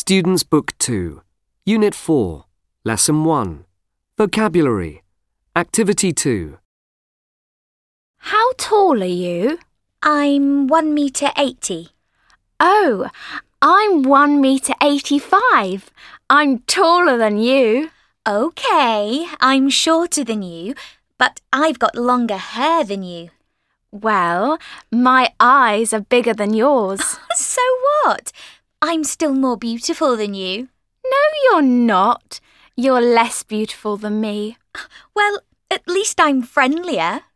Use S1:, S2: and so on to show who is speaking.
S1: Students' Book 2, Unit 4, Lesson 1, Vocabulary, Activity 2.
S2: How tall are you?
S3: I'm 1 metre 80.
S2: Oh, I'm 1 metre 85. I'm taller than you.
S3: OK, I'm shorter than you, but I've got longer hair than you.
S2: Well, my eyes are bigger than yours.
S3: So what? I'm still more beautiful than you.
S2: No, you're not. You're less beautiful than me.
S3: Well, at least I'm friendlier.